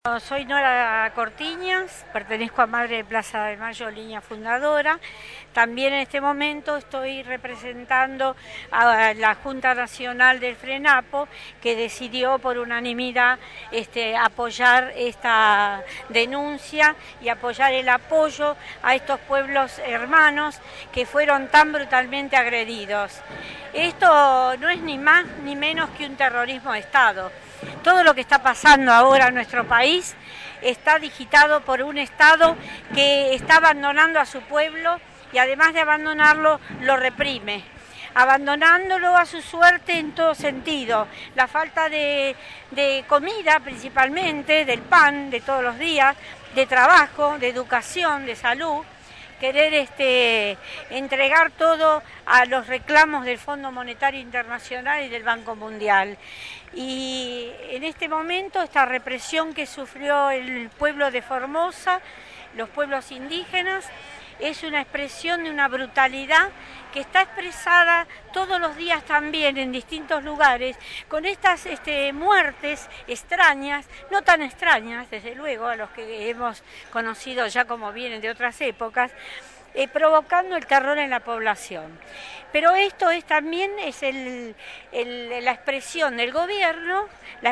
Soy Nora Cortiñas, pertenezco a Madre de Plaza de Mayo, línea fundadora. También en este momento estoy representando a la Junta Nacional del FRENAPO, que decidió por unanimidad apoyar esta denuncia y apoyar el apoyo a estos pueblos hermanos que fueron tan brutalmente agredidos. Esto no es ni más ni menos que un terrorismo de Estado. Todo lo que está pasando ahora en nuestro país está digitado por un Estado que está abandonando a su pueblo y además de abandonarlo, lo reprime, abandonándolo a su suerte en todo sentido. La falta de comida principalmente, del pan de todos los días, de trabajo, de educación, de salud. Querer entregar todo a los reclamos del Fondo Monetario Internacional y del Banco Mundial. Y en este momento esta represión que sufrió el pueblo de Formosa, los pueblos indígenas, es una expresión de una brutalidad que está expresada todos los días también en distintos lugares, con estas muertes extrañas, no tan extrañas, desde luego, a los que hemos conocido ya como vienen de otras épocas, provocando el terror en la población. Pero esto también es la expresión del gobierno,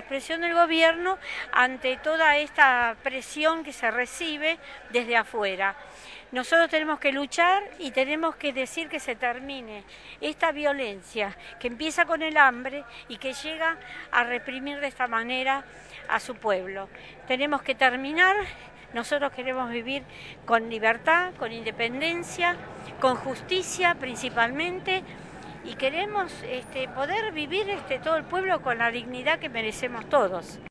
ante toda esta presión que se recibe desde afuera. Nosotros tenemos que luchar y tenemos que decir que se termine esta violencia que empieza con el hambre y que llega a reprimir de esta manera a su pueblo. Tenemos que terminar. Nosotros queremos vivir con libertad, con independencia, con justicia principalmente, y queremos poder vivir todo el pueblo con la dignidad que merecemos todos.